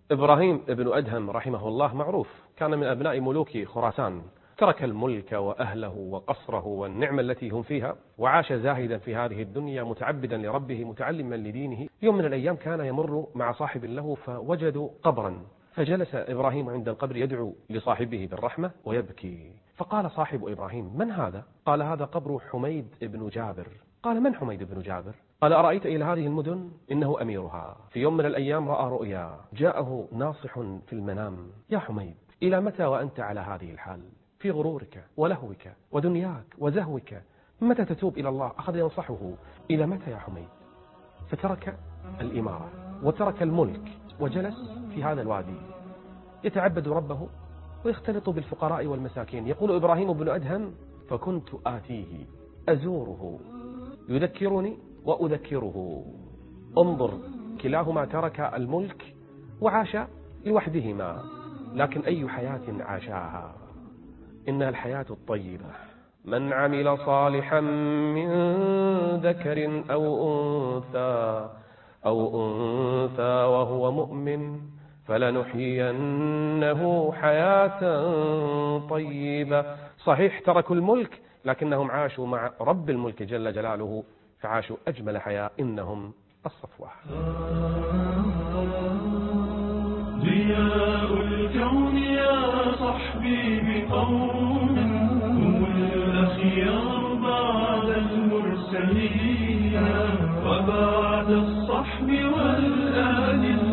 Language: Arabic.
إبراهيم ابن أدهم رحمه الله معروف، كان من أبناء ملوك خراسان، ترك الملك وأهله وقصره والنعمة التي هم فيها، وعاش زاهدا في هذه الدنيا متعبدا لربه متعلما لدينه. يوم من الأيام كان يمر مع صاحب له فوجدوا قبرا، فجلس إبراهيم عند القبر يدعو لصاحبه بالرحمة ويبكي. فقال صاحب إبراهيم: من هذا؟ قال: هذا قبر حميد بن جابر. قال: من حميد بن جابر؟ قال: أرأيت إلى هذه المدن إنه أميرها، في يوم من الأيام رأى رؤيا، جاءه ناصح في المنام: يا حميد، إلى متى وأنت على هذه الحال، في غرورك ولهوك ودنياك وزهوك؟ متى تتوب إلى الله؟ أخذ ينصحه: إلى متى يا حميد؟ فترك الإمارة وترك الملك وجلس في هذا الوادي يتعبد ربه ويختلط بالفقراء والمساكين. يقول إبراهيم بن أدهم: فكنت آتيه أزوره يذكرني وأذكره. انظر، كلاهما ترك الملك وعاش لوحدهما، لكن أي حياة عاشاها؟ إنها الحياة الطيبة. من عمل صالحا من ذكر أو أنثى وهو مؤمن فلنحيينه حياة طيبة. صحيح تركوا الملك، لكنهم عاشوا مع رب الملك جل جلاله، فعاشوا أجمل حياة، إنهم الصفوة. ضياء الكون يا صحبي بقوم هم الأخيار بعد المرسلين وبعد الصحب والآل